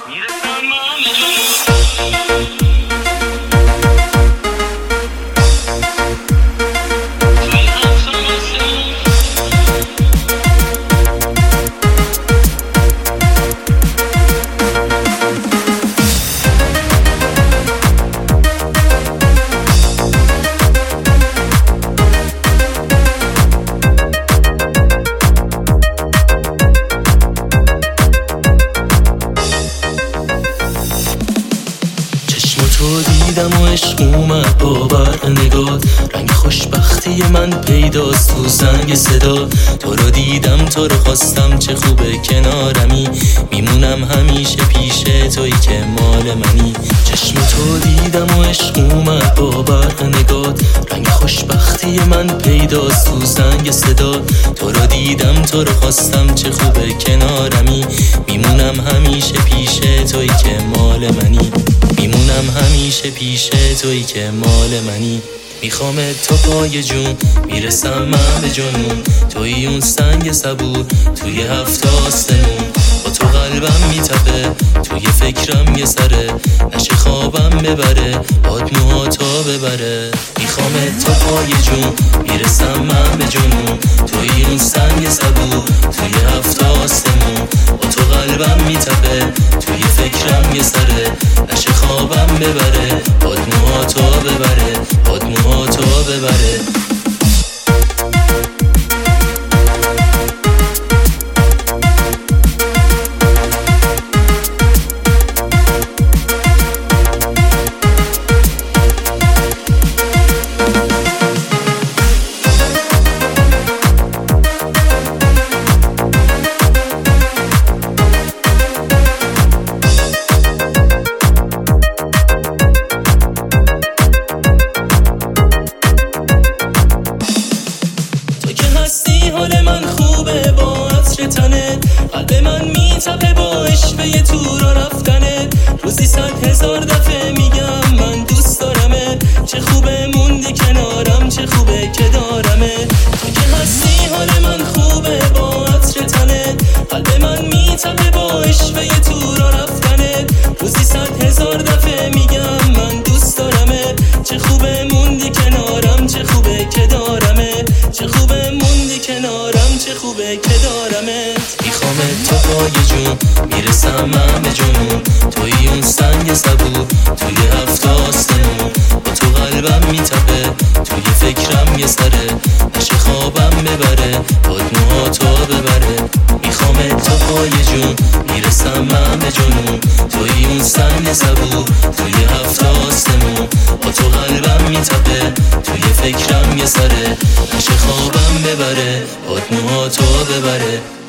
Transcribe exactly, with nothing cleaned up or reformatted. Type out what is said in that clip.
تو دیدم و عشق اومد با برق نگات، رنگ خوشبختی من پیداست تو زنگ صدا. تو رو دیدم تو رو خواستم، چه خوبه کنارمی، میمونم همیشه پیش تویی که مال منی. چشم تو دیدم و عشق اومد با برق نگات، رنگ خوشبختی من پیداست تو زنگ صدا. تو رو دیدم تو رو خواستم، چه خوبه کنارمی، میمونم همیشه پیش تویی که مال منی. میمونم همیشه پیش تویی که مال منی. میخوام تو پای جون، میرسم من به جنون، توی اون سنگ صبور توی هفت آسمون. با تو قلبم میتپه، توی فکرم یه سره، نشه خوابم ببره، باد موهاتا ببره. میخوام تو پای جون، میرسم من به جنون، توی اون سنگ صبور توی هفت آسمون. با تو قلبم میتپه، توی فکرم یه سره، نشه خوابم ببره، باد موهاتا ببره، باد موهاتا ببره. حال من خوبه با عطر تنه، قلب من میتپه با عشق یه تو را رفتنه. روزی صد هزار دفعه میگم من دوست دارمه، چه خوبه موندی کنارم، چه خوبه که دارمه. تو که هستی حال من خوبه با عطر تنه، قلب من میتپه با عشق یه تو را رفتنه. روزی صد هزار دفعه میگم من دوست دارمه، چه خوبه موندی کنارم، چه خوبه که دارمه، چه خوبه موندی کنارم، چه خوبه که دارمه. میخوام تو پای جون، میرسم من به جنون، توی اون سنگ صبور توی هفت آسمون. با تو قلبم میتپه، توی فکرم یه سره، نشه خوابم ببره، باد موهاتا ببره. میخوام تو پای جون، میرسم من به جنون، توی اون سنگ صبور توی هفت آسمون. با تو قلبم میتپه، توی فکرم یه سره، نشه خوابم ببره، باد موهاتا ببره.